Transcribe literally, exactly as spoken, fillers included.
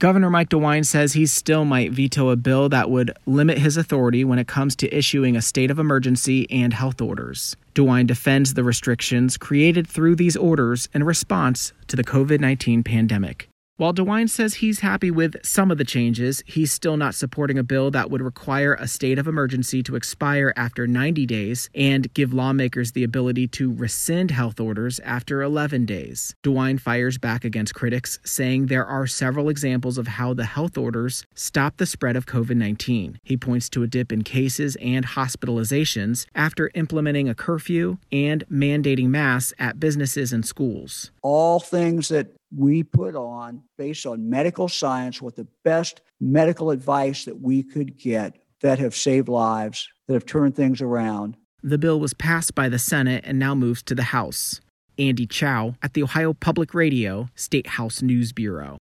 Governor Mike DeWine says he still might veto a bill that would limit his authority when it comes to issuing a state of emergency and health orders. DeWine defends the restrictions created through these orders in response to the covid nineteen pandemic. While DeWine says he's happy with some of the changes, he's still not supporting a bill that would require a state of emergency to expire after ninety days and give lawmakers the ability to rescind health orders after eleven days. DeWine fires back against critics, saying there are several examples of how the health orders stop the spread of covid nineteen. He points to a dip in cases and hospitalizations after implementing a curfew and mandating masks at businesses and schools. All things that we put on based on medical science with the best medical advice that we could get that have saved lives, that have turned things around. The bill was passed by the Senate and now moves to the House. Andy Chow at the Ohio Public Radio State House News Bureau.